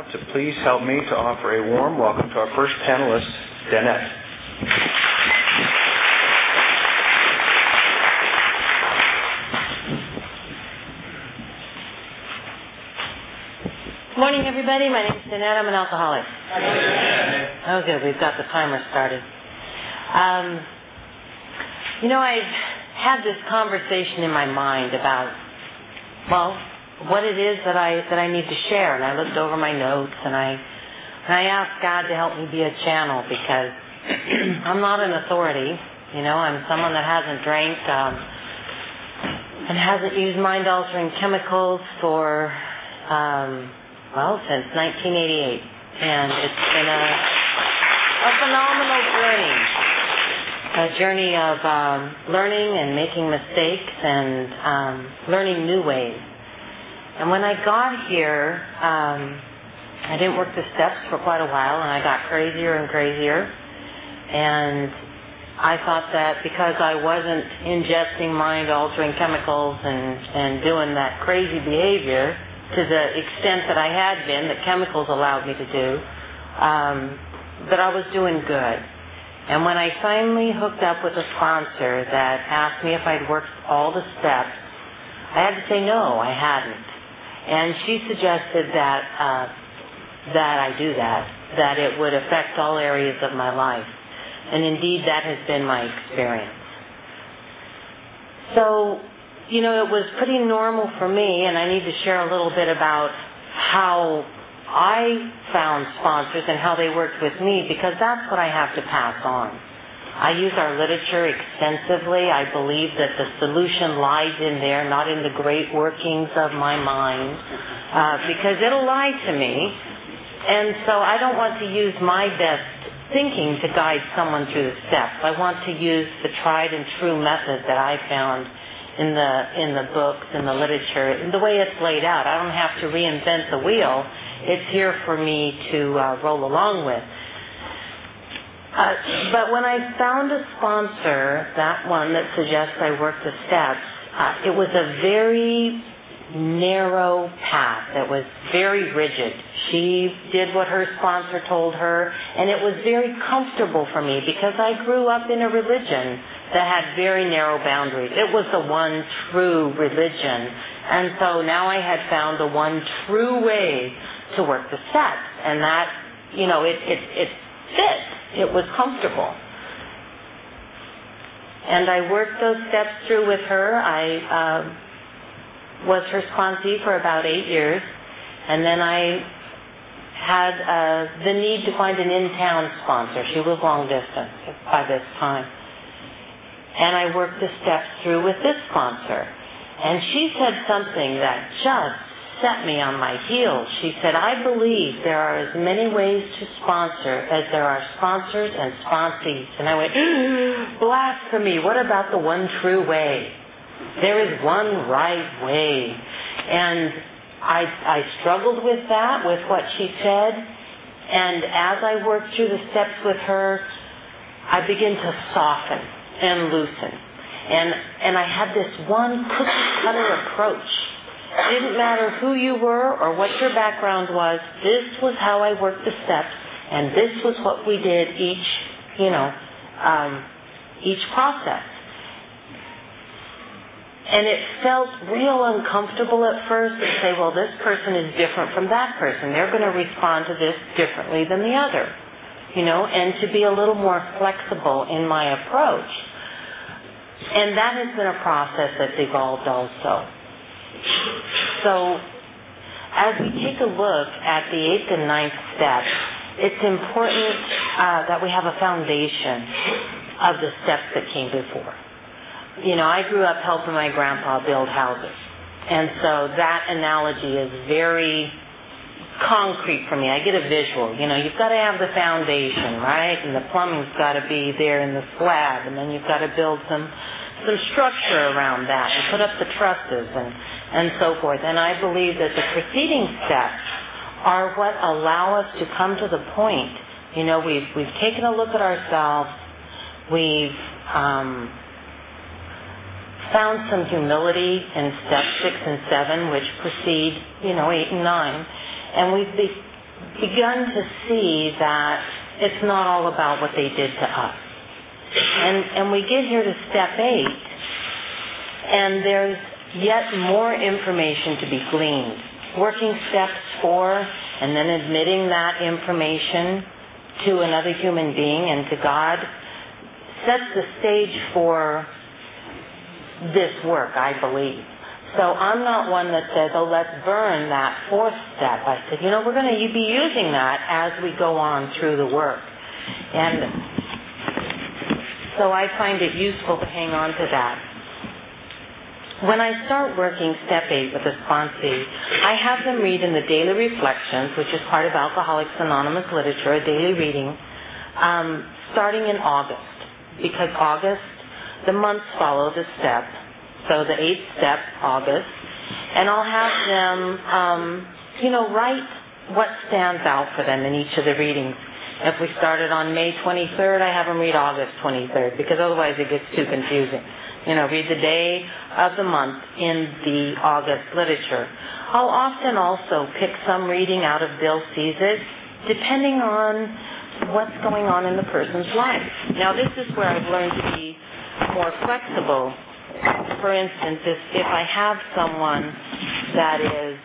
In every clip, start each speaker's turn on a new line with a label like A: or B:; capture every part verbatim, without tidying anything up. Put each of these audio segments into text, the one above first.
A: to please help me to offer a warm welcome to our first panelist, Danette.
B: Good morning, everybody. My name is Danette. I'm an alcoholic. Oh, good. We've got the timer started. Um, you know, I've had this conversation in my mind about, well, what it is that I that I need to share. And I looked over my notes, and I and I asked God to help me be a channel, because I'm not an authority. You know, I'm someone that hasn't drank um, and hasn't used mind-altering chemicals for... Um, Well, since nineteen eighty-eight, and it's been a, a phenomenal journey, a journey of um, learning and making mistakes and um, learning new ways. And when I got here, um, I didn't work the steps for quite a while, and I got crazier and crazier. And I thought that because I wasn't ingesting mind-altering chemicals and, and doing that crazy behavior to the extent that I had been, that chemicals allowed me to do, um, that I was doing good. And when I finally hooked up with a sponsor that asked me if I'd worked all the steps, I had to say no, I hadn't. And she suggested that uh, that I do that, that it would affect all areas of my life. And indeed, that has been my experience. So, you know, it was pretty normal for me, and I need to share a little bit about how I found sponsors and how they worked with me, because that's what I have to pass on. I use our literature extensively. I believe that the solution lies in there, not in the great workings of my mind, uh, because it'll lie to me. And so I don't want to use my best thinking to guide someone through the steps. I want to use the tried and true method that I found in the in the books, in the literature, in the way it's laid out. I don't have to reinvent the wheel. It's here for me to uh, roll along with. Uh, but when I found a sponsor, that one that suggests I work the steps, uh, it was a very narrow path. It was very rigid. She did what her sponsor told her, and it was very comfortable for me because I grew up in a religion that had very narrow boundaries. It was the one true religion. And so now I had found the one true way to work the steps. And that, you know, it, it, it fit. It was comfortable. And I worked those steps through with her. I uh, was her sponsee for about eight years. And then I had uh, the need to find an in-town sponsor. She was long distance by this time. And I worked the steps through with this sponsor. And she said something that just set me on my heels. She said, I believe there are as many ways to sponsor as there are sponsors and sponsees. And I went, blasphemy, what about the one true way? There is one right way. And I, I struggled with that, with what she said. And as I worked through the steps with her, I began to soften and loosen. And and I had this one cookie-cutter approach. It didn't matter who you were or what your background was. This was how I worked the steps, and this was what we did each, you know, um, each process. And it felt real uncomfortable at first to say, well, this person is different from that person. They're going to respond to this differently than the other, you know, and to be a little more flexible in my approach. And that has been a process that's evolved also. So as we take a look at the eighth and ninth steps, it's important uh, that we have a foundation of the steps that came before. You know, I grew up helping my grandpa build houses. And so that analogy is very concrete for me. I get a visual. You know, you've got to have the foundation, right? And the plumbing's got to be there in the slab. And then you've got to build some some structure around that and put up the trusses and, and so forth. And I believe that the preceding steps are what allow us to come to the point. You know, we've, we've taken a look at ourselves. We've um, found some humility in step six and seven, which precede, you know, eight and nine. And we've be, begun to see that it's not all about what they did to us. And, and we get here to step eight, and there's yet more information to be gleaned. Working steps four, and then admitting that information to another human being and to God sets the stage for this work, I believe. So I'm not one that says, oh, let's burn that fourth step. I said, you know, we're going to be using that as we go on through the work. And so I find it useful to hang on to that. When I start working step eight with a sponsee, I have them read in the Daily Reflections, which is part of Alcoholics Anonymous literature, a daily reading, um, starting in August. Because August, the months follow the step. So the eighth step, August. And I'll have them, um, you know, write what stands out for them in each of the readings. If we started on May twenty-third, I have them read August twenty-third, because otherwise it gets too confusing. You know, read the day of the month in the August literature. I'll often also pick some reading out of Bill Sees It, depending on what's going on in the person's life. Now, this is where I've learned to be more flexible. For instance, if, if I have someone that is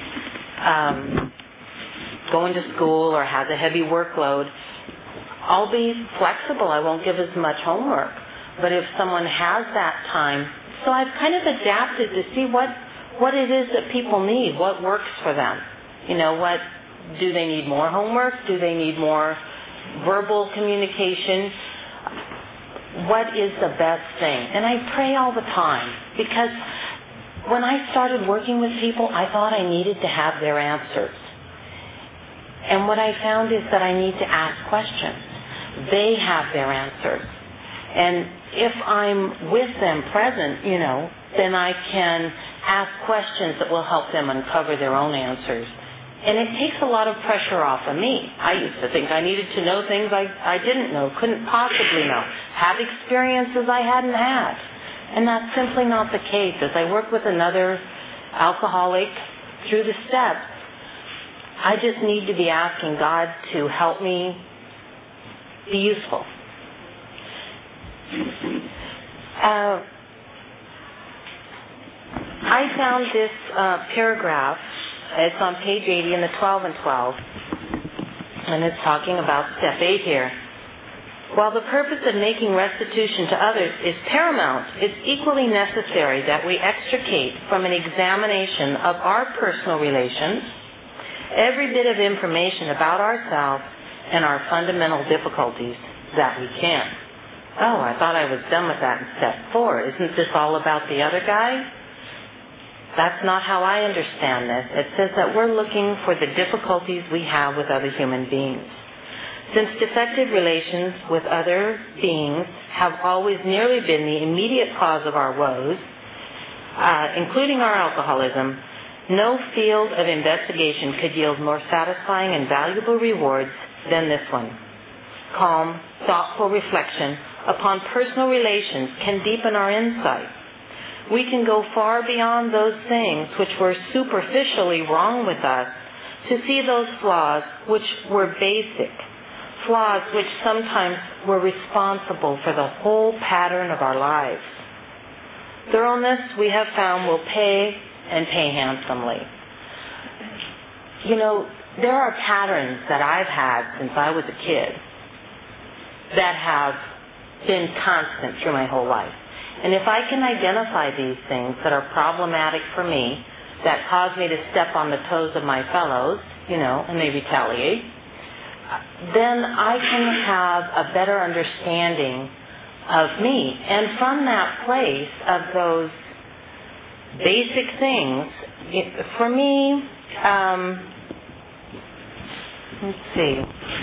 B: um, going to school or has a heavy workload, I'll be flexible. I won't give as much homework. But if someone has that time, so I've kind of adapted to see what, what it is that people need, what works for them. You know, what, do they need more homework? Do they need more verbal communication? What is the best thing? And I pray all the time, because when I started working with people, I thought I needed to have their answers. And what I found is that I need to ask questions. They have their answers. And if I'm with them present, you know, then I can ask questions that will help them uncover their own answers. And it takes a lot of pressure off of me. I used to think I needed to know things I, I didn't know, couldn't possibly know, have experiences I hadn't had. And that's simply not the case. As I work with another alcoholic through the steps, I just need to be asking God to help me be useful. Uh, I found this uh, paragraph. It's on page eighty in the twelve and twelve, and it's talking about step eight here. While the purpose of making restitution to others is paramount, it's equally necessary that we extricate from an examination of our personal relations every bit of information about ourselves and our fundamental difficulties that we can. Oh, I thought I was done with that in step four. Isn't this all about the other guy? That's not how I understand this. It says that we're looking for the difficulties we have with other human beings. Since defective relations with other beings have always nearly been the immediate cause of our woes, uh, including our alcoholism, no field of investigation could yield more satisfying and valuable rewards than this one. Calm, thoughtful reflection upon personal relations can deepen our insight. We can go far beyond those things which were superficially wrong with us to see those flaws which were basic, flaws which sometimes were responsible for the whole pattern of our lives. Thoroughness, we have found, will pay and pay handsomely. You know, there are patterns that I've had since I was a kid that have been constant through my whole life. And if I can identify these things that are problematic for me, that cause me to step on the toes of my fellows, you know, and they retaliate, then I can have a better understanding of me. And from that place of those basic things, it, for me, um, let's see,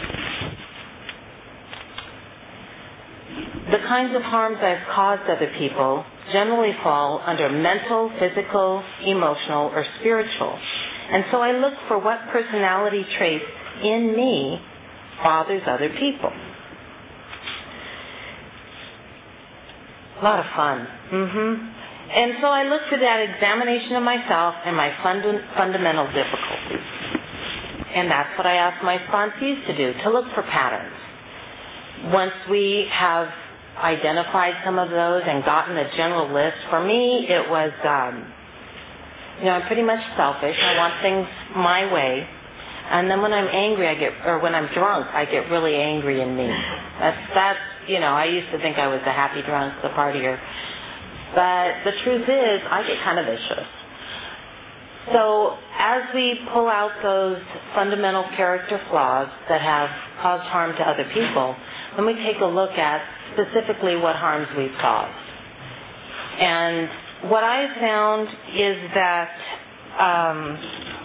B: the kinds of harms I've caused other people generally fall under mental, physical, emotional, or spiritual. And so I look for what personality traits in me bothers other people. A lot of fun. Mm-hmm. And so I look for that examination of myself and my fund- fundamental difficulties. And that's what I ask my sponsees to do, to look for patterns. Once we have identified some of those and gotten a general list, for me it was, um, you know, I'm pretty much selfish. I want things my way. And then when I'm angry, I get, or when I'm drunk, I get really angry in me. That's, that's, you know, I used to think I was the happy drunk, the partier. But the truth is, I get kind of vicious. So as we pull out those fundamental character flaws that have caused harm to other people, then we take a look at specifically what harms we've caused. And what I found is that um,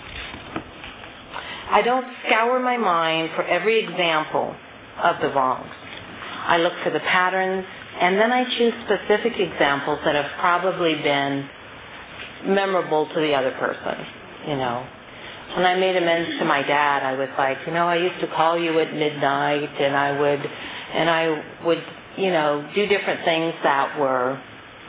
B: I don't scour my mind for every example of the wrongs. I look for the patterns, and then I choose specific examples that have probably been memorable to the other person, you know. When I made amends to my dad, I was like, you know, I used to call you at midnight, and I would, and I would, you know, do different things that were,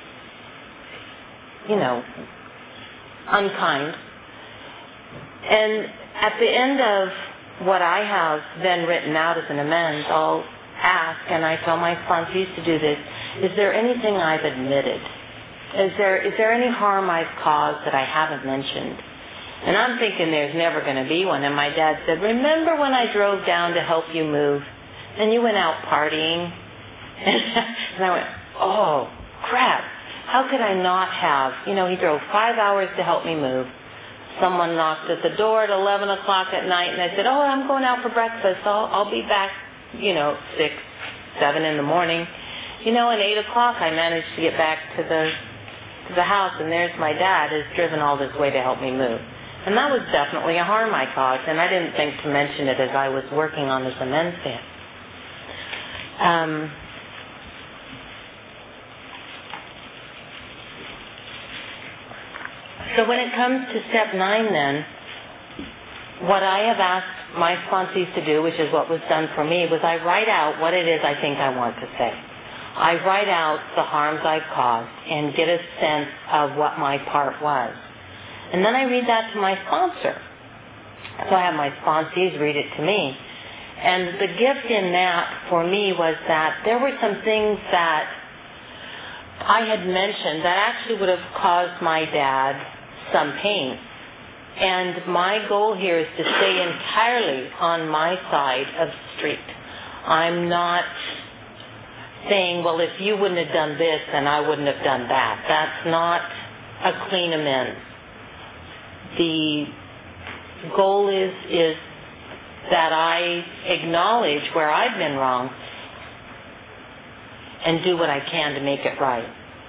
B: you know, unkind. And at the end of what I have then written out as an amends, I'll ask, and I tell my sponsees to do this, is there anything I've admitted? Is there is there any harm I've caused that I haven't mentioned? And I'm thinking there's never going to be one. And my dad said, remember when I drove down to help you move, and you went out partying? And I went, oh, crap. How could I not have? You know, he drove five hours to help me move. Someone knocked at the door at eleven o'clock at night, and I said, oh, I'm going out for breakfast. I'll, I'll be back, you know, six, seven in the morning. You know, at eight o'clock I managed to get back to the to the house, and there's my dad has driven all this way to help me move. And that was definitely a harm I caused, and I didn't think to mention it as I was working on this amends plan. Um, So when it comes to step nine then, what I have asked my sponsees to do, which is what was done for me, was I write out what it is I think I want to say. I write out the harms I've caused and get a sense of what my part was. And then I read that to my sponsor. So I have my sponsees read it to me. And the gift in that for me was that there were some things that I had mentioned that actually would have caused my dad some pain. And my goal here is to stay entirely on my side of the street. I'm not saying, well, if you wouldn't have done this, then I wouldn't have done that. That's not a clean amends. The goal is, is that I acknowledge where I've been wrong and do what I can to make it right.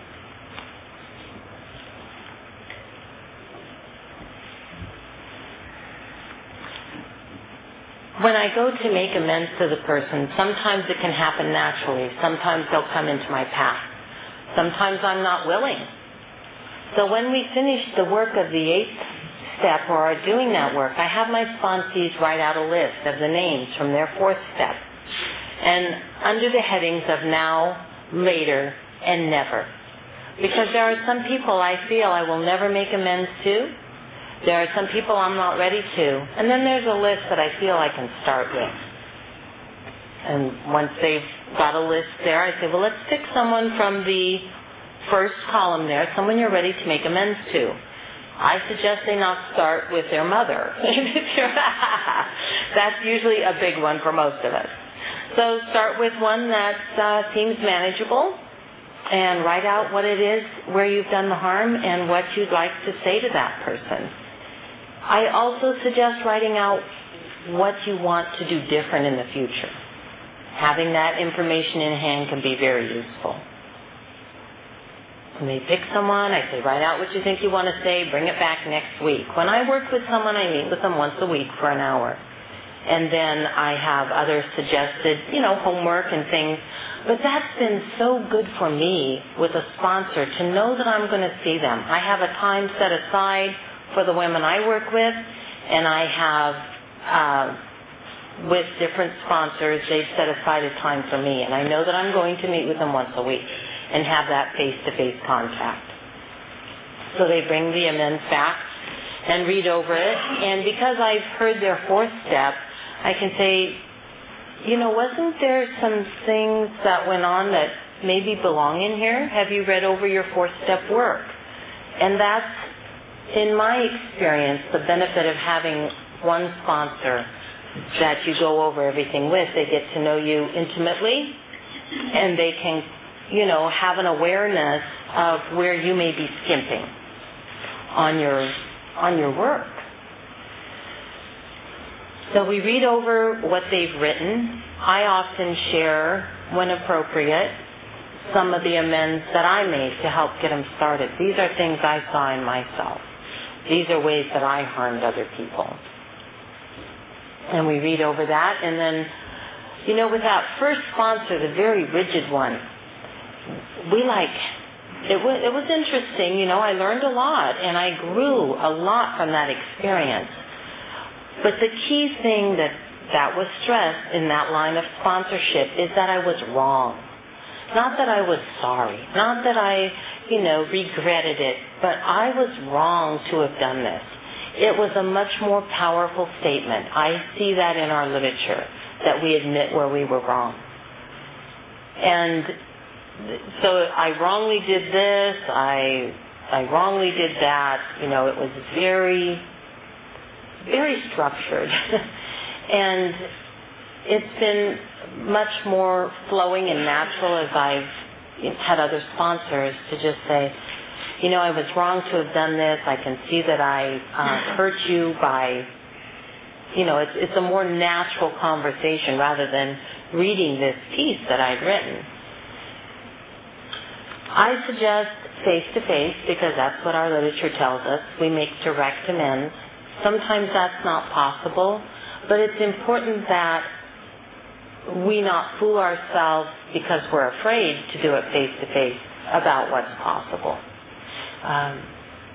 B: When I go to make amends to the person, sometimes it can happen naturally. Sometimes they'll come into my path. Sometimes I'm not willing. So when we finish the work of the eighth step, or are doing that work, I have my sponsees write out a list of the names from their fourth step. And under the headings of now, later, and never. Because there are some people I feel I will never make amends to. There are some people I'm not ready to. And then there's a list that I feel I can start with. And once they've got a list there, I say, well, let's pick someone from the first column there, someone you're ready to make amends to. I suggest they not start with their mother. That's usually a big one for most of us. So start with one that uh, seems manageable and write out what it is, where you've done the harm, and what you'd like to say to that person. I also suggest writing out what you want to do different in the future. Having that information in hand can be very useful. When they pick someone, I say, write out what you think you want to say, bring it back next week. When I work with someone, I meet with them once a week for an hour. And then I have other suggested, you know, homework and things. But that's been so good for me with a sponsor to know that I'm going to see them. I have a time set aside for the women I work with, and I have, uh, with different sponsors, they've set aside a time for me. And I know that I'm going to meet with them once a week and have that face-to-face contact. So they bring the amends back, and read over it. And because I've heard their fourth step, I can say, you know, wasn't there some things that went on that maybe belong in here? Have you read over your fourth step work? And that's, in my experience, the benefit of having one sponsor that you go over everything with. They get to know you intimately, and they can, you know, have an awareness of where you may be skimping on your on your work. So we read over what they've written. I often share, when appropriate, some of the amends that I made to help get them started. These are things I saw in myself. These are ways that I harmed other people. And we read over that, and then, you know, with that first sponsor, the very rigid one, we like, it was, it was interesting, you know, I learned a lot, and I grew a lot from that experience. But the key thing that, that was stressed in that line of sponsorship is that I was wrong. Not that I was sorry, not that I, you know, regretted it, but I was wrong to have done this. It was a much more powerful statement. I see that in our literature, that we admit where we were wrong. And so I wrongly did this, I I wrongly did that. You know, it was very, very structured. And it's been much more flowing and natural as I've had other sponsors to just say, you know, I was wrong to have done this. I can see that I uh, hurt you by, you know, it's, it's a more natural conversation rather than reading this piece that I'd written. I suggest face-to-face because that's what our literature tells us. We make direct amends. Sometimes that's not possible, but it's important that we not fool ourselves because we're afraid to do it face-to-face about what's possible. Um,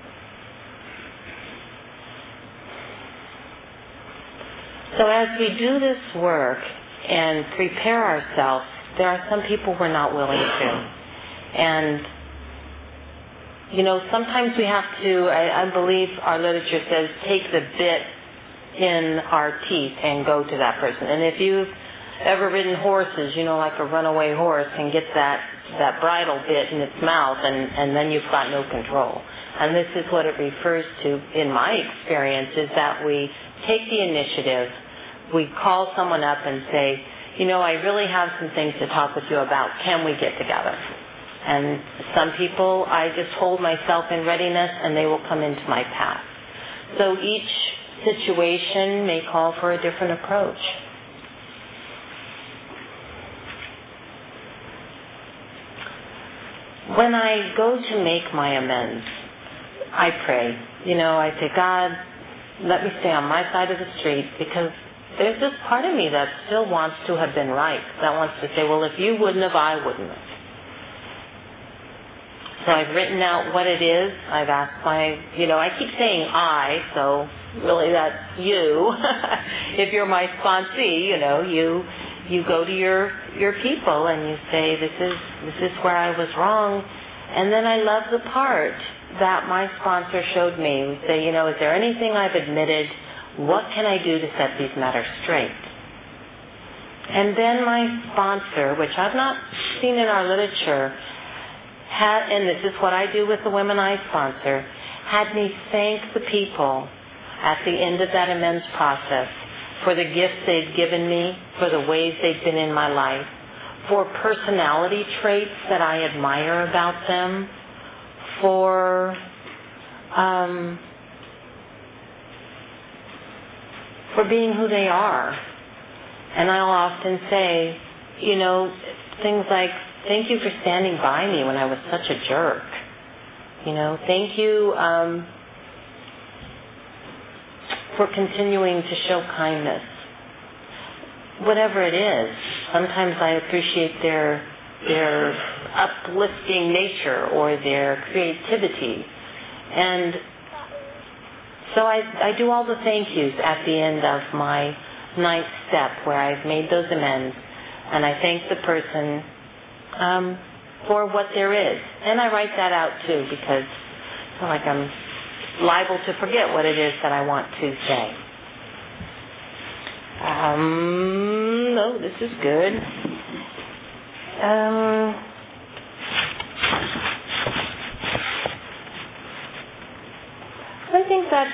B: so as we do this work and prepare ourselves, there are some people we're not willing to. And, you know, sometimes we have to, I, I believe our literature says, take the bit in our teeth and go to that person. And if you've ever ridden horses, you know, like a runaway horse, and get that, that bridle bit in its mouth, and, and then you've got no control. And this is what it refers to, in my experience, is that we take the initiative, we call someone up and say, you know, I really have some things to talk with you about. Can we get together? And some people, I just hold myself in readiness, and they will come into my path. So each situation may call for a different approach. When I go to make my amends, I pray. You know, I say, God, let me stay on my side of the street, because there's this part of me that still wants to have been right, that wants to say, well, if you wouldn't have, I wouldn't have. So I've written out what it is. I've asked my, you know, I keep saying I, so really that's you. If you're my sponsee, you know, you you go to your your people and you say, this is this is where I was wrong. And then I love the part that my sponsor showed me. We say, you know, is there anything I've admitted? What can I do to set these matters straight? And then my sponsor, which I've not seen in our literature, had, and this is what I do with the women I sponsor, had me thank the people at the end of that amends process for the gifts they've given me, for the ways they've been in my life, for personality traits that I admire about them, for um, for being who they are. And I'll often say, you know, things like, thank you for standing by me when I was such a jerk. You know, thank you um, for continuing to show kindness. Whatever it is, sometimes I appreciate their their uplifting nature or their creativity. And so I, I do all the thank yous at the end of my ninth step where I've made those amends, and I thank the person Um, for what there is. And I write that out too, because I feel like I'm liable to forget what it is that I want to say. Um, no, this is good. Um, I think that's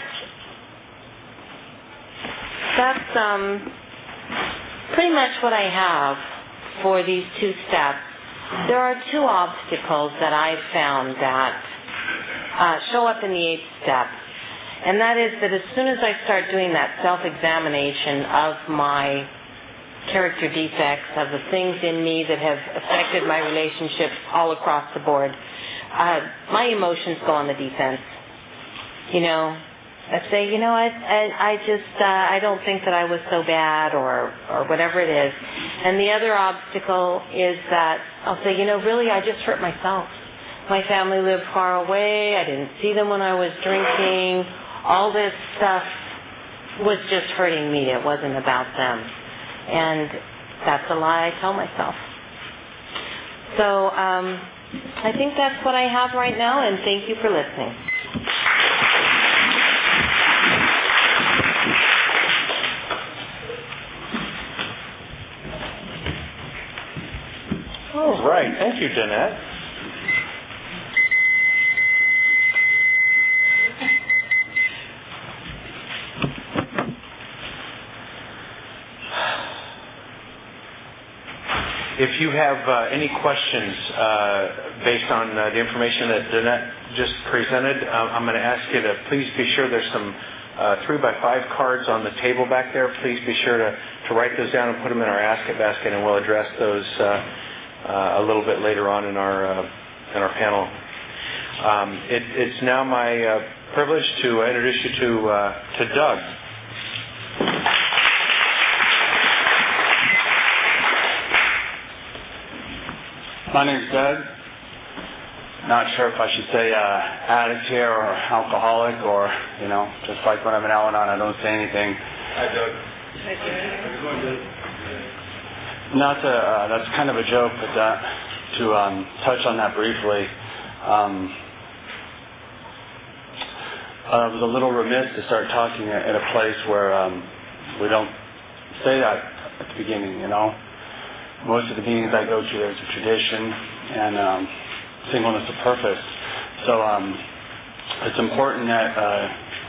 B: that's um, pretty much what I have for these two steps. There are two obstacles that I've found that uh, show up in the eighth step. And that is that as soon as I start doing that self-examination of my character defects, of the things in me that have affected my relationships all across the board, uh, my emotions go on the defense. You know, I say, you know, I, I, I just, uh, I don't think that I was so bad, or, or whatever it is. And the other obstacle is that I'll say, you know, really, I just hurt myself. My family lived far away. I didn't see them when I was drinking. All this stuff was just hurting me. It wasn't about them. And that's a lie I tell myself. So um, I think that's what I have right now, and thank you for listening.
A: All right. Thank you, Danette. If you have uh, any questions uh, based on uh, the information that Danette just presented, uh, I'm going to ask you to please be sure there's some uh, three by five cards on the table back there. Please be sure to, to write those down and put them in our Ask It basket, and we'll address those uh, uh, a little bit later on in our uh, in our panel. Um, it, it's now my uh, privilege to introduce you to uh, to Doug.
C: My name's Doug. Not sure if I should say uh, addict here or alcoholic, or, you know, just like when I'm in Al-Anon, I don't say anything.
A: Hi, Doug. Hi,
C: Doug. Not to, uh, that's kind of a joke, but that, to um, touch on that briefly, um, I was a little remiss to start talking at, at a place where um, we don't say that at the beginning, you know. Most of the meetings I go to, there's a tradition and um, singleness of purpose. So um, it's important that uh,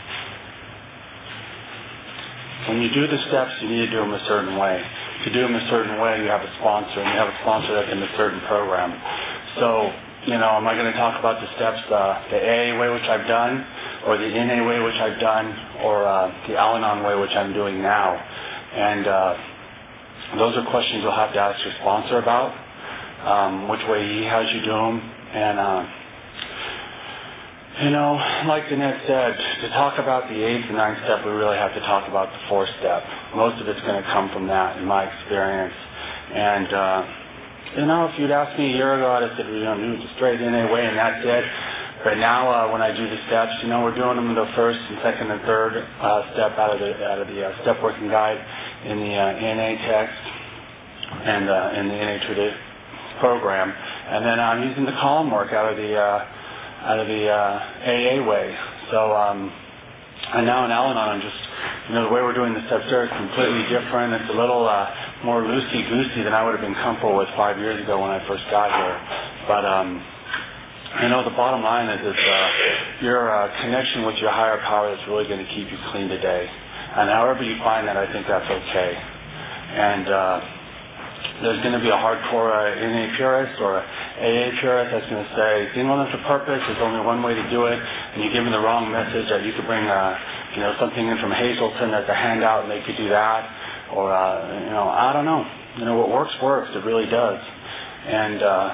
C: when you do the steps, you need to do them a certain way. To do them a certain way, you have a sponsor, and you have a sponsor that's in a certain program. So, you know, am I going to talk about the steps, uh, the A A way, which I've done, or the N A way, which I've done, or uh, the Al-Anon way, which I'm doing now? And uh, those are questions you'll have to ask your sponsor about, um, which way he has you do them. And, uh, you know, like Danette said, to talk about the eighth and ninth step, we really have to talk about the fourth step. Most of it's going to come from that, in my experience. And, uh, you know, if you'd asked me a year ago, I'd have said, you know, do the straight N A way, and that's it. But now, uh, when I do the steps, you know, we're doing them in the first and second and third uh, step out of the out of the uh, step working guide in the uh, N A text and uh, in the N A tradi- program, and then I'm using the column work out of the uh, out of the uh, A A way. So, um, and now in Al-Anon, I'm just, you know, the way we're doing the steps there is completely different. It's a little uh, more loosey-goosey than I would have been comfortable with five years ago when I first got here. But um, you know, the bottom line is it's uh, your uh, connection with your higher power that's really going to keep you clean today. And however you find that, I think that's okay. And uh, there's going to be a hardcore uh, N A purist or a A A purist that's going to say, singleness of purpose, there's only one way to do it, and you give them the wrong message that you could bring uh, you know, something in from Hazelton as a handout and they could do that. Or, uh, you know, I don't know. You know, what works, works. It really does. And uh,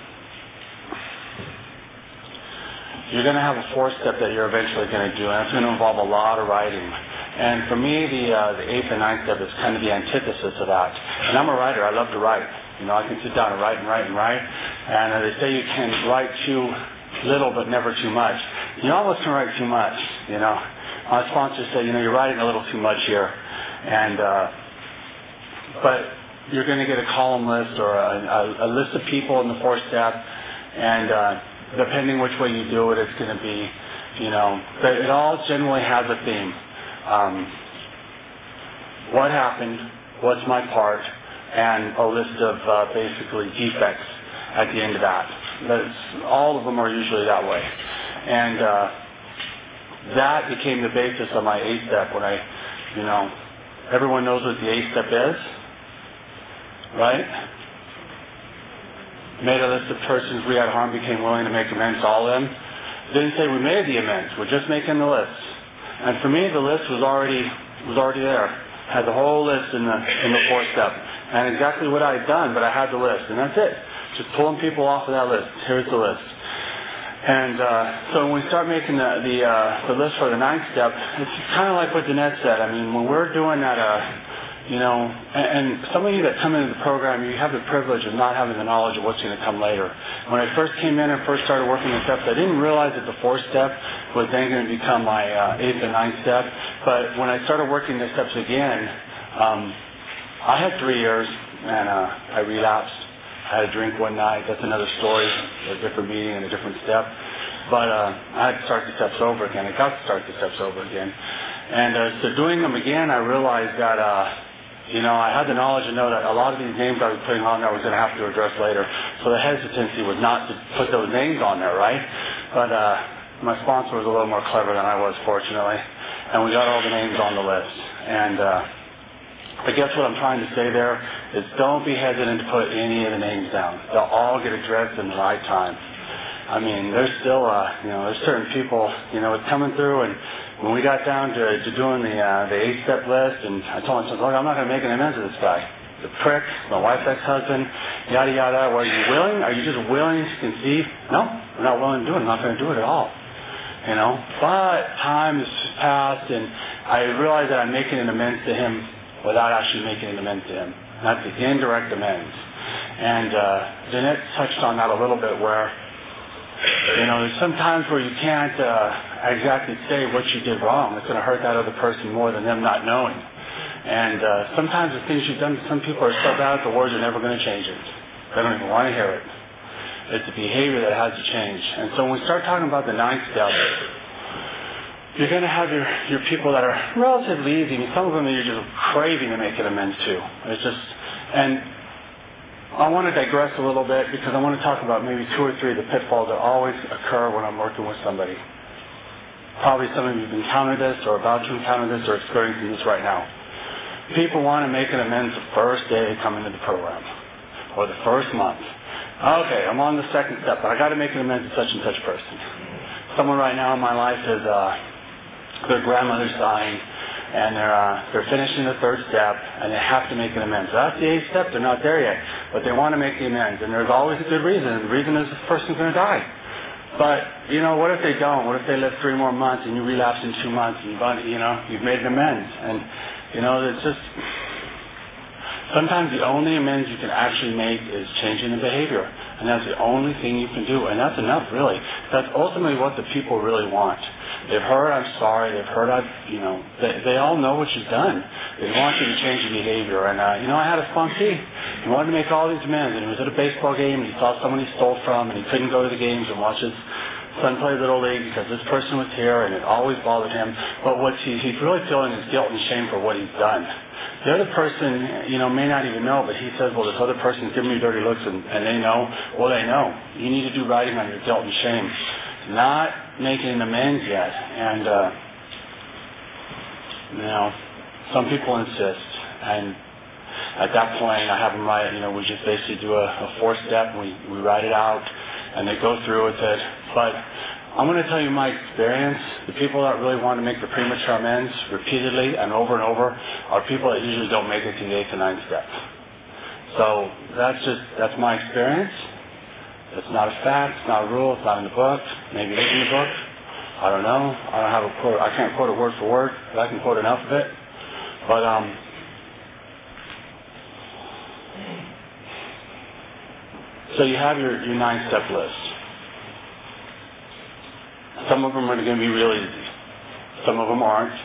C: you're going to have a fourth step that you're eventually going to do, and it's going to involve a lot of writing. And for me, the uh, the eighth and ninth step is kind of the antithesis of that. And I'm a writer. I love to write. You know, I can sit down and write and write and write. And uh, they say you can write too little but never too much. You almost can write too much, you know. My sponsors say, you know, you're writing a little too much here. And, uh, but you're going to get a column list or a, a, a list of people in the fourth step. And uh, depending which way you do it, it's going to be, you know, but it all generally has a theme. Um, what happened, what's my part, and a list of uh, basically defects at the end of that. That's, all of them are usually that way. And uh, that became the basis of my A-step when I, you know, everyone knows what the A-step is, right? Made a list of persons we had harmed, became willing to make amends to all of them. Didn't say we made the amends, we're just making the list. And for me, the list was already was already there. Had the whole list in the in the fourth step. And exactly what I had done, but I had the list. And that's it. Just pulling people off of that list. Here's the list. And uh, so when we start making the the, uh, the list for the ninth step, it's kind of like what Danette said. I mean, when we're doing that, uh, you know, and, and some of you that come into the program, you have the privilege of not having the knowledge of what's going to come later. When I first came in and first started working the steps, I didn't realize that the fourth step was then going to become my uh, eighth and ninth step. But when I started working the steps again, um, I had three years and uh, I relapsed. I had a drink one night. That's another story, a different meeting and a different step. But uh, I had to start the steps over again. I got to start the steps over again. And uh, so doing them again, I realized that, uh, you know, I had the knowledge to know that a lot of these names I was putting on there I was going to have to address later. So the hesitancy was not to put those names on there, right? But uh, my sponsor was a little more clever than I was, fortunately. And we got all the names on the list. And uh, I guess what I'm trying to say there is don't be hesitant to put any of the names down. They'll all get addressed in the right time. I mean, there's still, uh, you know, there's certain people, you know, it's coming through, and when we got down to, to doing the uh, the eight-step list, and I told him, look, I'm not going to make an amends to this guy. The prick, my wife's ex-husband, yada, yada. Well, are you willing? Are you just willing to concede? No, I'm not willing to do it. I'm not going to do it at all. You know, but time has passed, and I realized that I'm making an amends to him without actually making an amends to him. That's the indirect amends. And uh, Danette touched on that a little bit where, you know, there's some times where you can't uh, exactly say what you did wrong. It's going to hurt that other person more than them not knowing. And uh, sometimes the things you've done to some people are so bad that the words are never going to change it. They don't even want to hear it. It's the behavior that has to change. And so when we start talking about the ninth step, you're going to have your, your people that are relatively easy. I mean, some of them you're just craving to make an amends to. It's just, and I want to digress a little bit because I want to talk about maybe two or three of the pitfalls that always occur when I'm working with somebody. Probably some of you have encountered this or about to encounter this or experiencing this right now. People want to make an amends the first day they come into the program or the first month. Okay, I'm on the second step, but I got to make an amends to such and such person. Someone right now in my life is uh, their grandmother's dying, and they're uh, they're finishing the third step, and they have to make an amends. So that's the eighth step. They're not there yet, but they want to make the amends, and there's always a good reason. And the reason is this person's going to die. But you know, what if they don't? What if they live three more months, and you relapse in two months, and you you know you've made an amends? And you know, it's just sometimes the only amends you can actually make is changing the behavior, and that's the only thing you can do, and that's enough, really. That's ultimately what the people really want. They've heard I'm sorry. They've heard I've, you know, they, they all know what you've done. They want you to change your behavior. And, uh, you know, I had a sponsee. He wanted to make all these amends. And he was at a baseball game, and he saw someone he stole from, and he couldn't go to the games and watch his son play Little League because this person was here, and it always bothered him. But what he, he's really feeling is guilt and shame for what he's done. The other person, you know, may not even know, but he says, well, this other person's giving me dirty looks, and, and they know. Well, they know. You need to do writing on your guilt and shame. Not making an amends yet. And, uh, you know, some people insist. And at that point, I have them write, you know, we just basically do a, a four step, and we, we write it out, and they go through with it. But I'm going to tell you my experience. The people that really want to make the premature amends repeatedly and over and over are people that usually don't make it to the eighth and ninth step. So that's just, that's my experience. It's not a fact, it's not a rule, it's not in the book. Maybe it is in the book. I don't know. I don't have a quote. I can't quote it word for word, but I can quote enough of it. But um, so you have your, your nine-step list. Some of them are going to be real easy. Some of them aren't.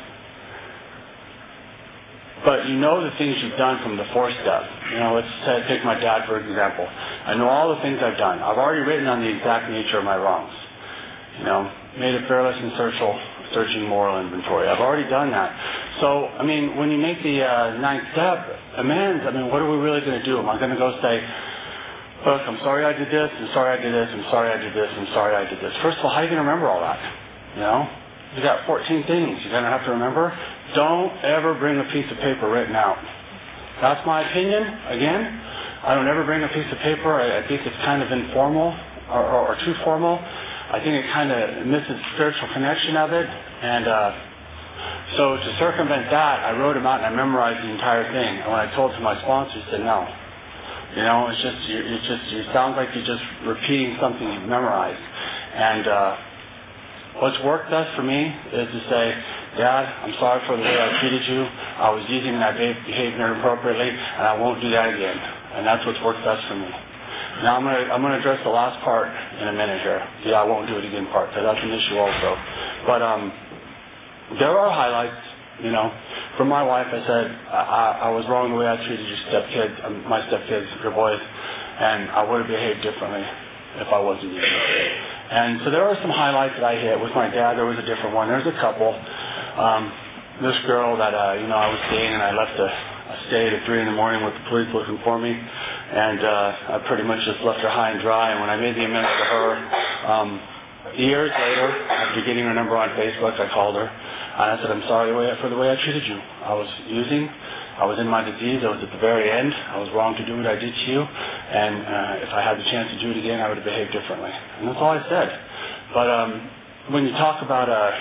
C: But you know the things you've done from the fourth step. You know, let's say, take my dad for example. I know all the things I've done. I've already written on the exact nature of my wrongs. You know, made a fearless and searchful, searching moral inventory. I've already done that. So, I mean, when you make the uh, ninth step, amends, I mean, what are we really going to do? Am I going to go say, look, I'm sorry I did this, I'm sorry I did this, I'm sorry I did this, I'm sorry I did this. First of all, how are you going to remember all that? You know? You got fourteen things you're going to have to remember. Don't ever bring a piece of paper written out. That's my opinion. Again, I don't ever bring a piece of paper. I, I think it's kind of informal or, or, or too formal. I think it kind of misses the spiritual connection of it. And uh, so to circumvent that, I wrote them out and I memorized the entire thing. And when I told to my sponsor, he said, no. You know, it's just, you, it's just, it sounds like you're just repeating something you've memorized. And uh, what's worked best for me is to say, Dad, I'm sorry for the way I treated you. I was using that behavior inappropriately, and I won't do that again. And that's what's worked best for me. Now I'm going to I'm going to address the last part in a minute here. Yeah, I won't do it again part, because that's an issue also. But um, there are highlights. You know, from my wife, I said I, I was wrong the way I treated your stepkids, um, my stepkids, your boys, and I would have behaved differently if I wasn't you. And so there are some highlights that I hit. With my dad, there was a different one. There's a couple. Um, this girl that uh, you know I was seeing, and I left a, a state at three in the morning with the police looking for me, and uh, I pretty much just left her high and dry. And when I made the amends to her, um, years later, after getting her number on Facebook, I called her. And I said, I'm sorry for the way I treated you. I was using, I was in my disease, I was at the very end, I was wrong to do what I did to you, and uh, if I had the chance to do it again, I would have behaved differently. And that's all I said. But um, when you talk about, uh,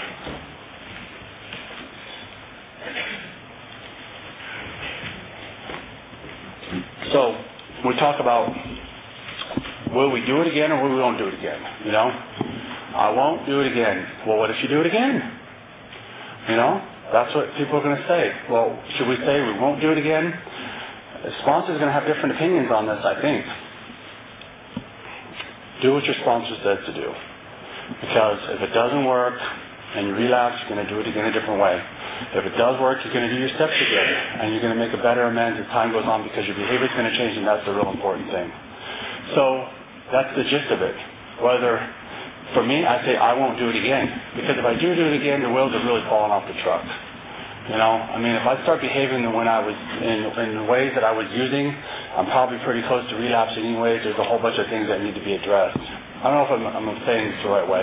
C: so we talk about, will we do it again or will we won't do it again, you know? I won't do it again. Well, what if you do it again? You know, that's what people are going to say. Well, should we say we won't do it again? The sponsor is going to have different opinions on this, I think. Do what your sponsor says to do. Because if it doesn't work and you relapse, you're going to do it again a different way. If it does work, you're going to do your steps again. And you're going to make a better amends as time goes on because your behavior is going to change, and that's the real important thing. So that's the gist of it. Whether... For me, I say I won't do it again. Because if I do do it again, the wheels are really falling off the truck. You know, I mean, if I start behaving when I was in, in ways that I was using, I'm probably pretty close to relapsing anyways. There's a whole bunch of things that need to be addressed. I don't know if I'm, I'm saying this the right way.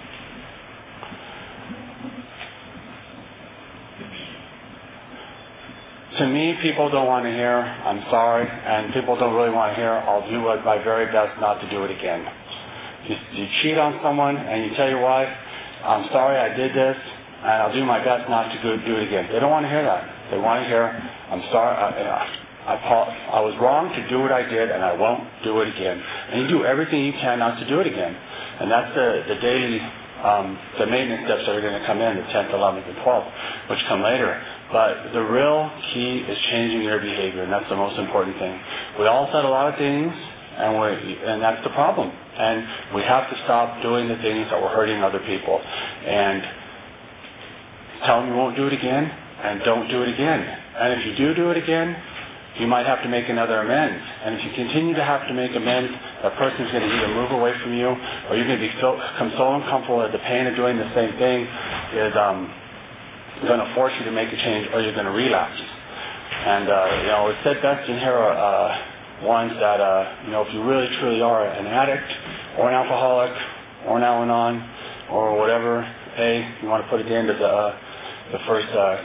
C: To me, people don't want to hear, I'm sorry, and people don't really want to hear, I'll do my very best not to do it again. You, you cheat on someone and you tell your wife, I'm sorry I did this, and I'll do my best not to go do it again. They don't want to hear that. They want to hear, I'm sorry, I, I, I was wrong to do what I did, and I won't do it again. And you do everything you can not to do it again. And that's the, the daily, um, the maintenance steps that are going to come in, the tenth, eleventh, and twelfth, which come later. But the real key is changing your behavior, and that's the most important thing. We all said a lot of things, and we and that's the problem. And we have to stop doing the things that were hurting other people. And tell them you won't do it again, and don't do it again. And if you do do it again, you might have to make another amends. And if you continue to have to make amends, that person's going to either move away from you, or you're going to become so uncomfortable that the pain of doing the same thing is um, going to force you to make a change, or you're going to relapse. And, uh, you know, it's said best in here are uh, ones that, uh, you know, if you really truly are an addict, or an alcoholic, or an Al-Anon, or whatever, A, you want to put at the end of the, uh, the first uh,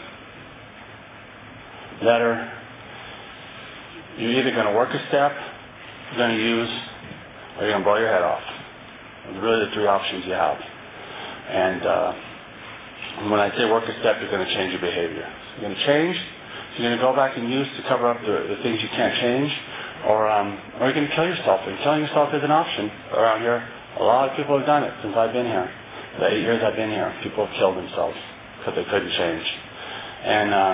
C: letter, you're either going to work a step, you're going to use, or you're going to blow your head off. Those are really the three options you have. And uh, when I say work a step, you're going to change your behavior. You're going to change, so you're going to go back and use to cover up the, the things you can't change, or um, or you're going to kill yourself. And killing yourself is an option around here. A lot of people have done it since I've been here. The eight years I've been here, people have killed themselves because they couldn't change. And uh,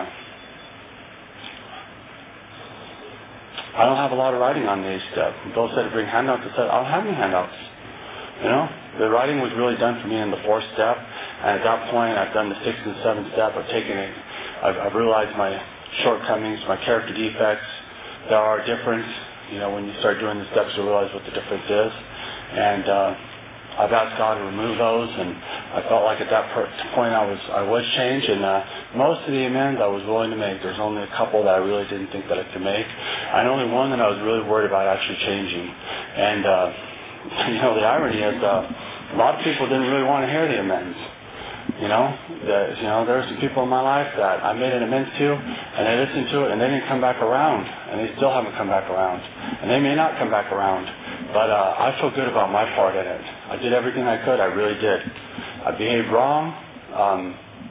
C: I don't have a lot of writing on these steps. Bill said to bring handouts. I said, I don't have any handouts. You know, the writing was really done for me in the fourth step. And at that point, I've done the sixth and seventh step. I've taken it. I've, I've realized my shortcomings, my character defects. There are difference. You know, when you start doing the steps, you realize what the difference is. And uh, I've asked God to remove those, and I felt like at that point I was I was changed, and uh, most of the amends I was willing to make. There's only a couple that I really didn't think that I could make, and only one that I was really worried about actually changing. And uh, you know, the irony is uh, a lot of people didn't really want to hear the amends. You know, the, you know, there were some people in my life that I made an amends to, and they listened to it, and they didn't come back around, and they still haven't come back around, and they may not come back around. But uh, I feel good about my part in it. I did everything I could. I really did. I behaved wrong. Um,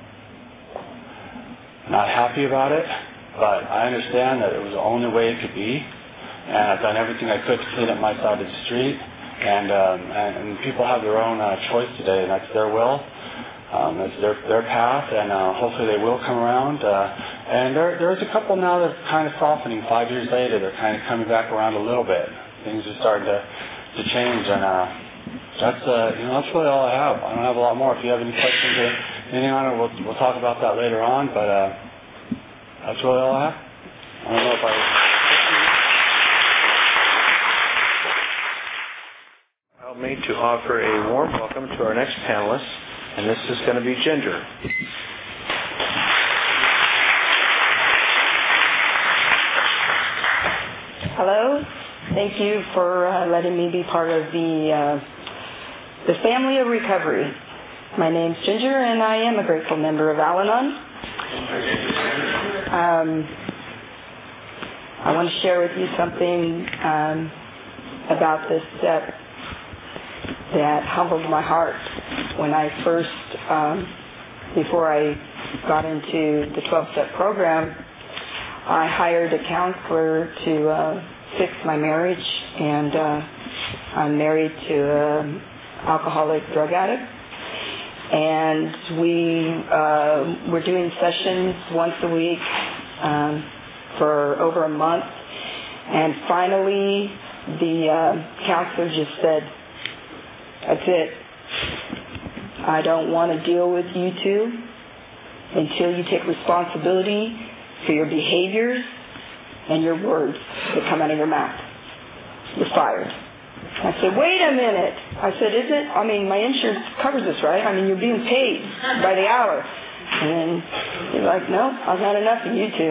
C: not happy about it, but I understand that it was the only way it could be, and I've done everything I could to clean up my side of the street. And um, and, and people have their own uh, choice today, and that's their will. Um, it's their their path, and uh, hopefully they will come around. Uh, and there there's a couple now that are kind of softening. Five years later, they're kind of coming back around a little bit. Things are starting to, to change, and uh, that's uh, you know that's really all I have. I don't have a lot more. If you have any questions or anything on it, we'll we'll talk about that later on. But uh, that's really all I have. I don't know if I.
A: Allow me to offer a warm welcome to our next panelist, and this is going to be Ginger.
D: Hello. Thank you for uh, letting me be part of the uh, the family of recovery. My name's Ginger, and I am a grateful member of Al-Anon. Um, I want to share with you something um, about this step that humbled my heart when I first, um, before I got into the twelve-step program, I hired a counselor to uh, fix my marriage, and uh, I'm married to an alcoholic drug addict, and we uh, were doing sessions once a week um, for over a month, and finally the uh, counselor just said, "That's it. I don't want to deal with you two until you take responsibility for your behaviors and your words that come out of your mouth. You're fired." I said, "Wait a minute." I said, "Is it? I mean, my insurance covers this, right? I mean, you're being paid by the hour." And he's like, "No, I've had enough of you two."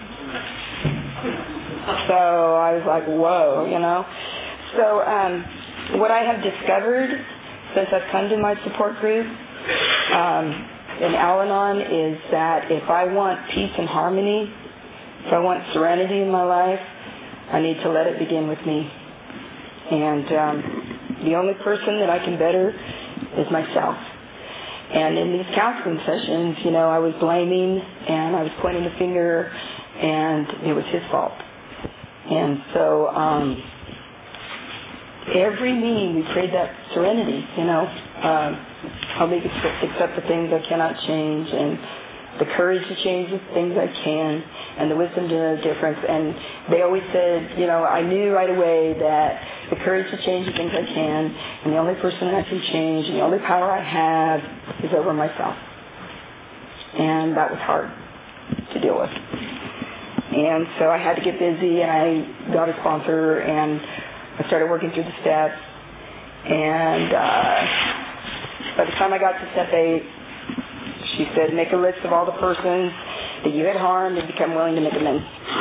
D: So I was like, whoa, you know. So um, what I have discovered since I've come to my support group um, in Al-Anon is that if I want peace and harmony, if I want serenity in my life, I need to let it begin with me. And um, the only person that I can better is myself. And in these counseling sessions, you know, I was blaming and I was pointing the finger, and it was his fault. And so um, every meeting we prayed that serenity, you know, um, help me accept the things I cannot change, and the courage to change the things I can, and the wisdom to know the difference. And they always said, you know, I knew right away that the courage to change the things I can, and the only person I can change, and the only power I have is over myself. And that was hard to deal with. And so I had to get busy, and I got a sponsor, and I started working through the steps. And uh, by the time I got to step eight, she said, make a list of all the persons that you had harmed and become willing to make amends.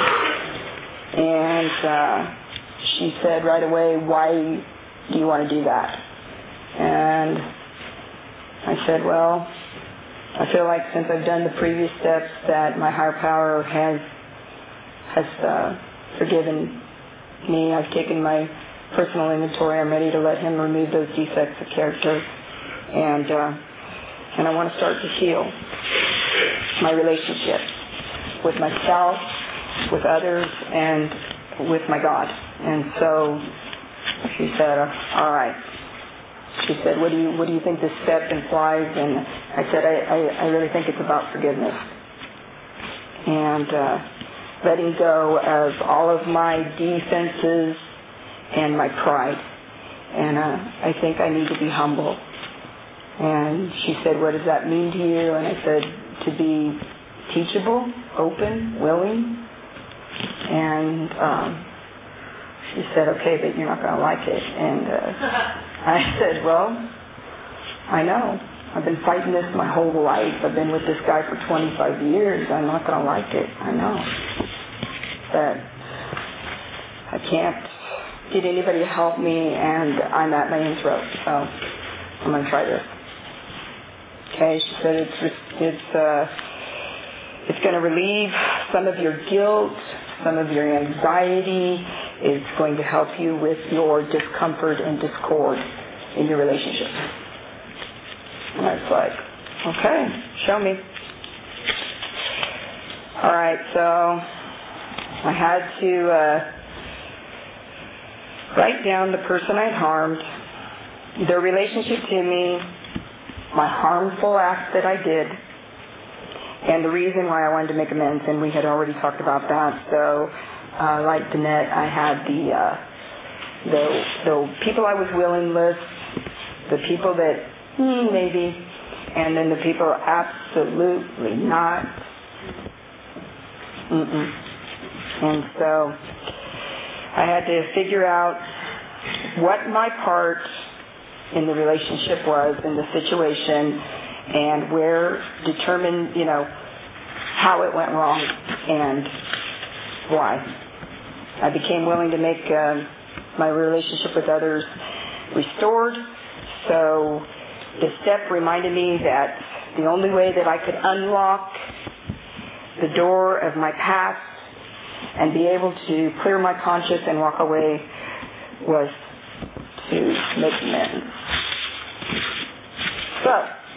D: And uh, she said right away, why do you want to do that? And I said, well, I feel like since I've done the previous steps that my higher power has has uh, forgiven me. I've taken my personal inventory. I'm ready to let him remove those defects of character. And uh, and I want to start to heal my relationship with myself, with others, and with my God. And so she said, all right. She said, what do you what do you think this step implies? And I said, I, I, I really think it's about forgiveness. And uh, letting go of all of my defenses and my pride. And uh, I think I need to be humble. And she said, what does that mean to you? And I said, to be teachable, open, willing. And um, she said, okay, but you're not going to like it. And uh, I said, well, I know. I've been fighting this my whole life. I've been with this guy for twenty-five years. I'm not going to like it. I know. But I can't get anybody to help me, and I'm at my own throat. So I'm going to try this. Okay, she said it's it's uh, it's going to relieve some of your guilt, some of your anxiety. It's going to help you with your discomfort and discord in your relationship. And I was like, okay, show me. All right, so I had to uh, write down the person I'd harmed, their relationship to me, my harmful act that I did, and the reason why I wanted to make amends, and we had already talked about that. So, uh, like Danette, I had the, uh, the the people I was willing list, the people that hmm, maybe, and then the people absolutely not. Mm-mm. And so I had to figure out what my part in the relationship was, in the situation, and where, determine, you know, how it went wrong and why. I became willing to make uh, my relationship with others restored. So the step reminded me that the only way that I could unlock the door of my past and be able to clear my conscience and walk away was to make amends. So,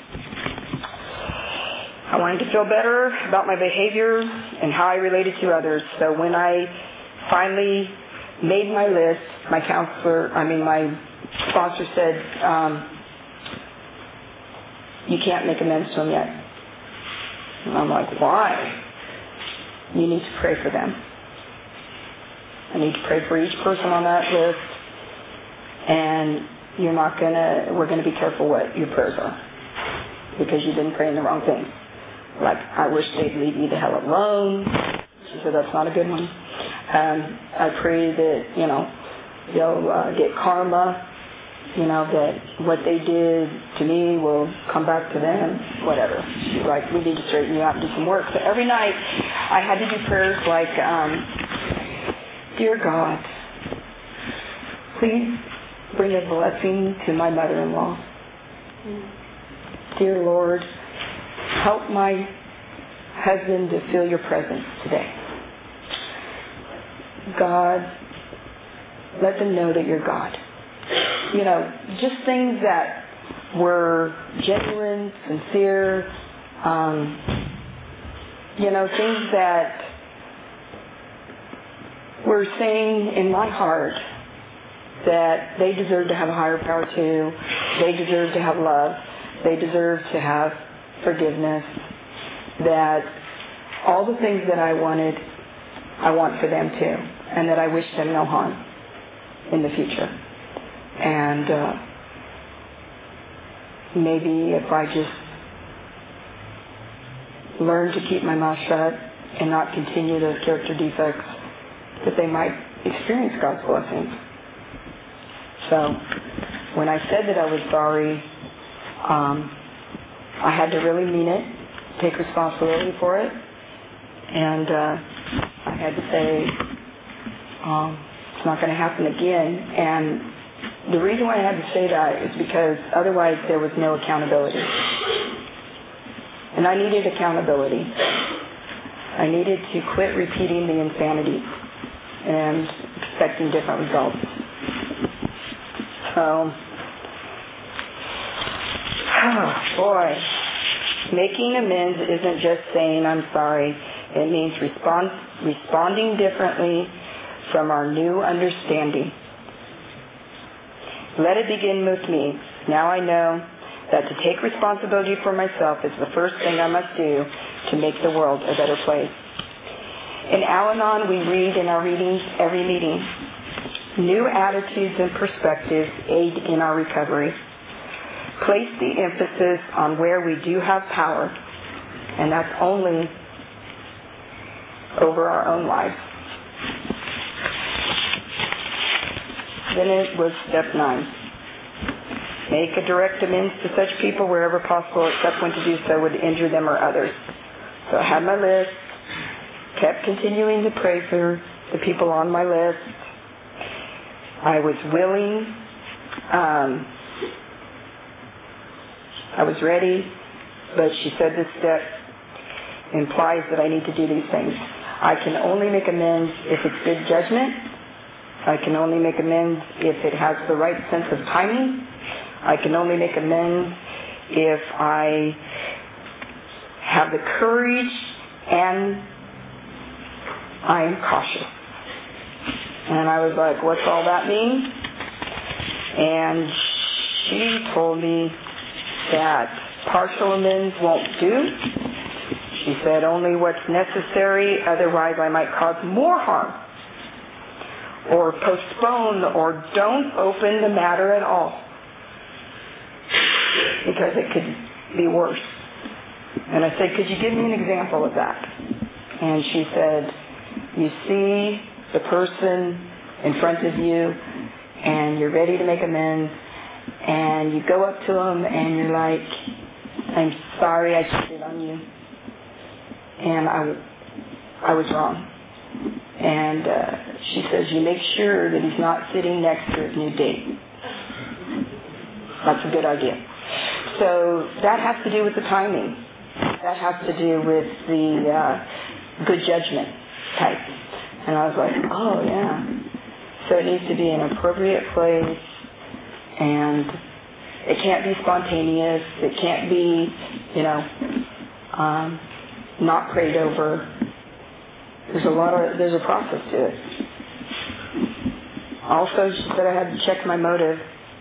D: I wanted to feel better about my behavior and how I related to others. So when I finally made my list, my counselor, I mean my sponsor said, um, you can't make amends to them yet. And I'm like, why? You need to pray for them. I need to pray for each person on that list, and you're not gonna, we're gonna be careful what your prayers are, because you've been praying the wrong thing. Like, I wish they'd leave me the hell alone. She said, that's not a good one. Um, I pray that, you know, they'll uh, get karma, you know, that what they did to me will come back to them, whatever. She's like, we need to straighten you out and do some work. So every night I had to do prayers like, um, Dear God, please bring a blessing to my mother-in-law. Dear Lord, help my husband to feel your presence today. God, let them know that you're God. You know, just things that were genuine, sincere, um, you know, things that were saying in my heart that they deserve to have a higher power too. They deserve to have love. They deserve to have forgiveness. That all the things that I wanted, I want for them too. And that I wish them no harm in the future. And uh, maybe if I just learn to keep my mouth shut and not continue those character defects, that they might experience God's blessings. So when I said that I was sorry, um, I had to really mean it, take responsibility for it, and uh, I had to say, um, it's not going to happen again. And the reason why I had to say that is because otherwise there was no accountability. And I needed accountability. I needed to quit repeating the insanity and expecting different results. So, oh boy, making amends isn't just saying I'm sorry. It means respond, responding differently from our new understanding. Let it begin with me. Now I know that to take responsibility for myself is the first thing I must do to make the world a better place. In Al-Anon, we read in our readings every meeting, new attitudes and perspectives aid in our recovery. Place the emphasis on where we do have power, and that's only over our own lives. Then it was step nine. make a direct amends to such people wherever possible, except when to do so would injure them or others. So I had my list, kept continuing to pray for the people on my list. I was willing. Um, I was ready, but she said this step implies that I need to do these things. I can only make amends if it's good judgment. I can only make amends if it has the right sense of timing. I can only make amends if I have the courage and I'm cautious. And I was like, what's all that mean? And she told me that partial amends won't do. She said only what's necessary, otherwise I might cause more harm. Or postpone or don't open the matter at all. Because it could be worse. And I said, could you give me an example of that? And she said, you see the person in front of you and you're ready to make amends and you go up to them and you're like, I'm sorry I cheated on you. And I, I was wrong. And uh, she says, you make sure that he's not sitting next to his new date. That's a good idea. So that has to do with the timing. That has to do with the uh, good judgment type. And I was like, oh yeah. So it needs to be an appropriate place, and it can't be spontaneous. It can't be, you know, um, not prayed over. There's a lot of, there's a process to it. Also, she said I had to check my motive.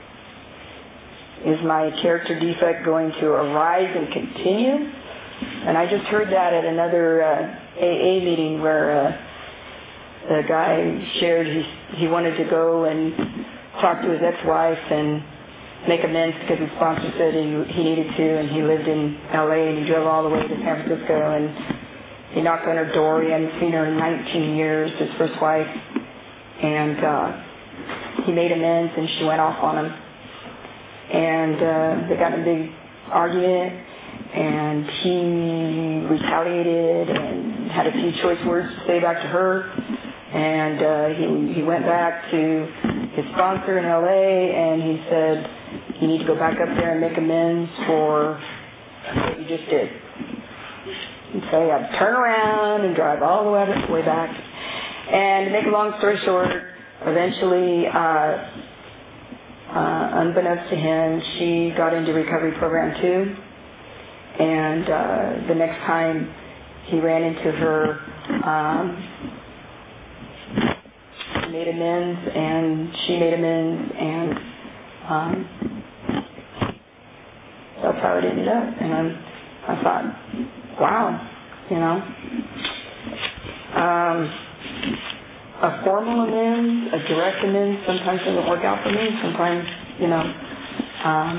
D: Is my character defect going to arise and continue? And I just heard that at another uh, A A meeting where uh, the guy shared he, he wanted to go and talk to his ex-wife and make amends because his sponsor said he, he needed to, and he lived in L A and he drove all the way to San Francisco and he knocked on her door. He hadn't seen her in nineteen years, his first wife, and uh, he made amends and she went off on him. And uh, they got in a big argument, and he retaliated and had a few choice words to say back to her. And uh, he he went back to his sponsor in L A and he said, you need to go back up there and make amends for what you just did. And so he had to turn around and drive all the way, way back. And to make a long story short, eventually, uh, uh, unbeknownst to him, she got into recovery program too. And uh, the next time he ran into her, um, he made amends and she made amends, and um, that's how it ended up. And I'm, I thought, wow, you know. Um, a formal amends, a direct amends sometimes doesn't work out for me. Sometimes, you know, um,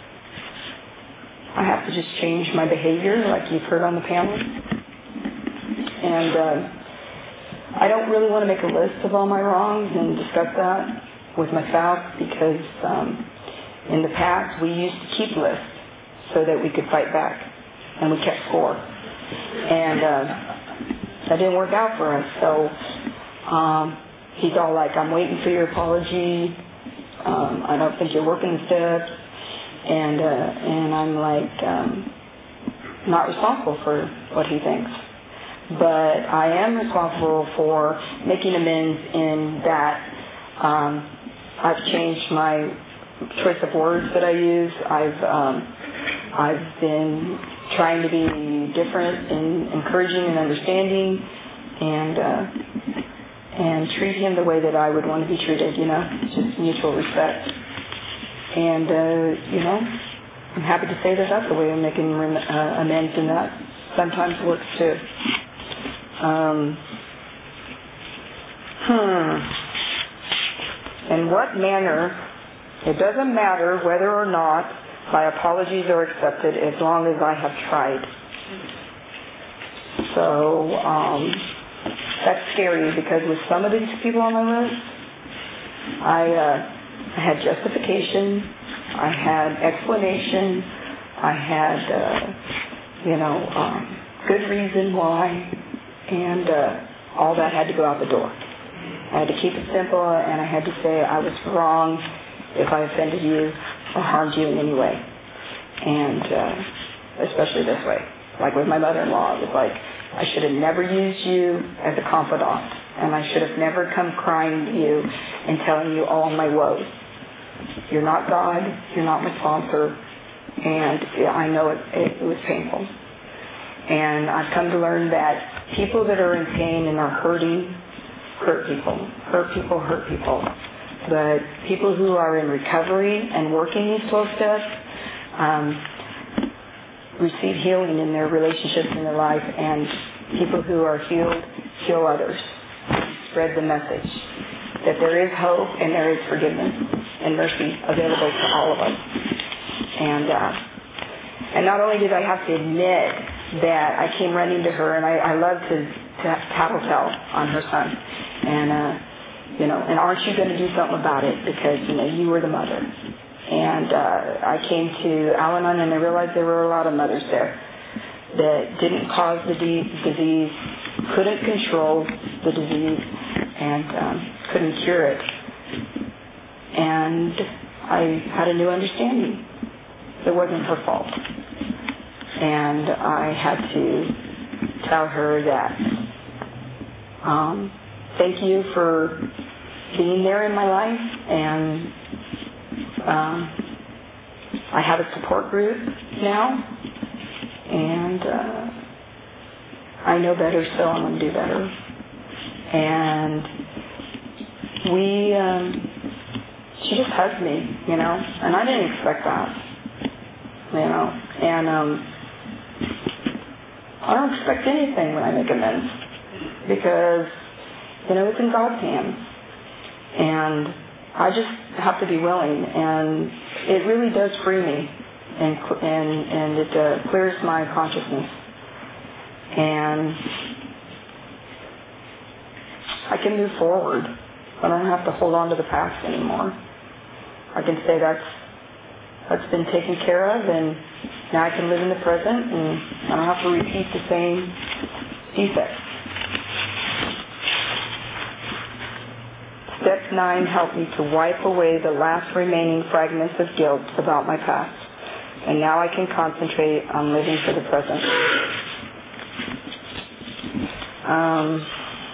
D: I have to just change my behavior, like you've heard on the panel. And uh, I don't really want to make a list of all my wrongs and discuss that with my spouse, because um, in the past we used to keep lists so that we could fight back, and we kept score. And uh, that didn't work out for us. So um, he's all like, I'm waiting for your apology. Um, I don't think you're working the steps. And uh, and I'm like, um, not responsible for what he thinks. But I am responsible for making amends in that um, I've changed my choice of words that I use. I've um, I've been trying to be different and encouraging and understanding, and uh, and treat him the way that I would want to be treated. You know, just mutual respect. And uh, you know, I'm happy to say that that's the way I'm making uh, amends, and that sometimes works too. Um, hmm. In what manner? It doesn't matter whether or not my apologies are accepted, as long as I have tried. So um, that's scary, because with some of these people on my list, I, uh, I had justification, I had explanation. I had, uh, you know, um, good reason why, and uh, all that had to go out the door. I had to keep it simple, and I had to say I was wrong if I offended you or harmed you in any way, and uh, especially this way. Like with my mother-in-law, it was like I should have never used you as a confidant, and I should have never come crying to you and telling you all my woes. You're not God. You're not my sponsor, and I know it, it, it was painful. And I've come to learn that people that are in pain and are hurting, hurt people. Hurt people, hurt people. But people who are in recovery and working these twelve steps um, receive healing in their relationships in their life, and people who are healed heal others. Spread the message that there is hope and there is forgiveness and mercy available to all of us. And uh, and not only did I have to admit that I came running to her, and I, I love to, to tattletale on her son. And, uh, you know, and aren't you going to do something about it? Because, you know, you were the mother. And uh, I came to Al-Anon, and I realized there were a lot of mothers there that didn't cause the de- disease, couldn't control the disease, and um, couldn't cure it. And I had a new understanding. It wasn't her fault. And I had to tell her that um, thank you for being there in my life, and um, I have a support group now, and uh, I know better, so I'm going to do better. And we, um, she just hugged me, you know, and I didn't expect that, you know, and um, I don't expect anything when I make amends, because, you know, it's in God's hands. And I just have to be willing, and it really does free me, and and, and it uh, clears my consciousness. And I can move forward. I don't have to hold on to the past anymore. I can say that's that's been taken care of, and now I can live in the present, and I don't have to repeat the same defects. Step nine helped me to wipe away the last remaining fragments of guilt about my past, and now I can concentrate on living for the present. Um,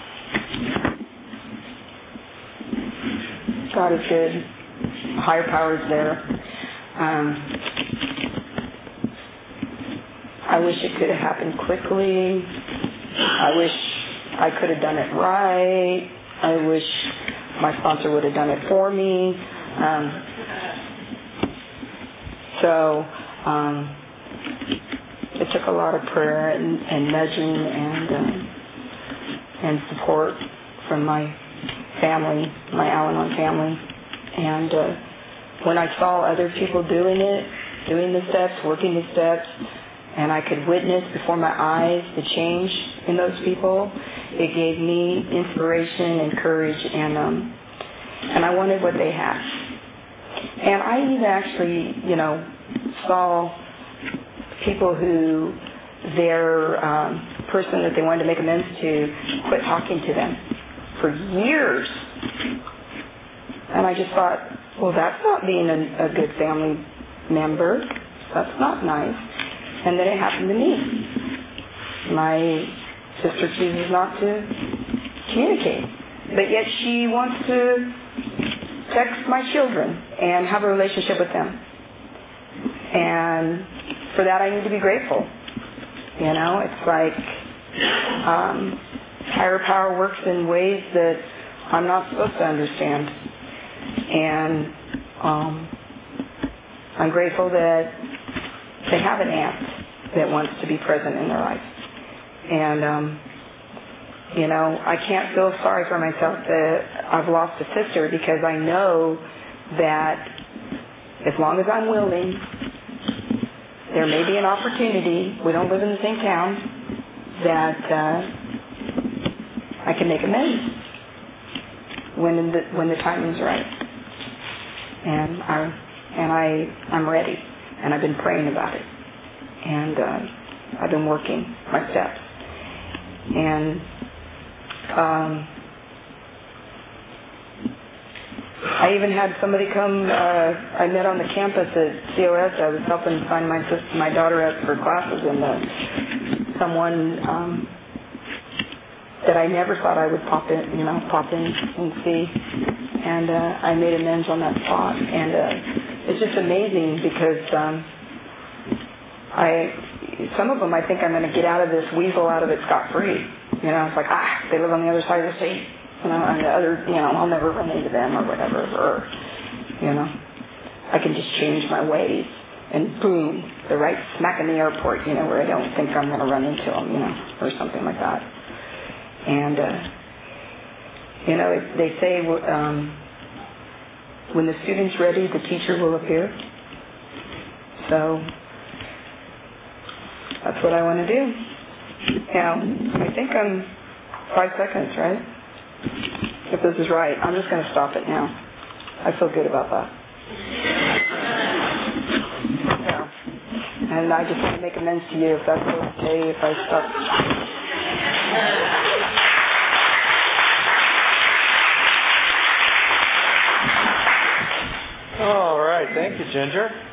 D: God is good. Higher power is there. Um, I wish it could have happened quickly. I wish I could have done it right. I wish my sponsor would have done it for me. Um, so um, it took a lot of prayer and, and nudging and um, and support from my family, my Al-Anon family. And uh, when I saw other people doing it, doing the steps, working the steps, and I could witness before my eyes the change in those people, it gave me inspiration and courage, and um, and I wanted what they had. And I even actually, you know, saw people who their um, person that they wanted to make amends to quit talking to them for years. And I just thought, well, that's not being a, a good family member. That's not nice. And then it happened to me. My sister chooses not to communicate, but yet she wants to text my children and have a relationship with them. And for that, I need to be grateful. You know, it's like um, higher power works in ways that I'm not supposed to understand. And um, I'm grateful that they have an aunt that wants to be present in their life. And, um, you know, I can't feel sorry for myself that I've lost a sister, because I know that as long as I'm willing, there may be an opportunity, we don't live in the same town, that uh, I can make amends when the, when the timing's right. And I and I, I'm ready, and I've been praying about it, and uh, I've been working my steps. And um, I even had somebody come, uh, I met on the campus at C O S. I was helping sign my sister, my daughter up for classes, and uh, someone um, that I never thought I would pop in, you know, pop in and see. And uh, I made amends on that spot. And uh, it's just amazing because um, I, some of them I think I'm going to get out of this, weasel out of it scot-free. You know, it's like, ah, they live on the other side of the state. You know, and the other, you know, I'll never run into them or whatever. Or, you know, I can just change my ways. And boom, they're right smack in the airport, you know, where I don't think I'm going to run into them, you know, or something like that. And, uh, you know, it, they say um, when the student's ready, the teacher will appear. So that's what I want to do. Now, I think I'm five seconds, right? If this is right, I'm just going to stop it now. I feel good about that. Yeah. And I just want to make amends to you if that's okay, if I stop.
A: All right. Thank you, Ginger.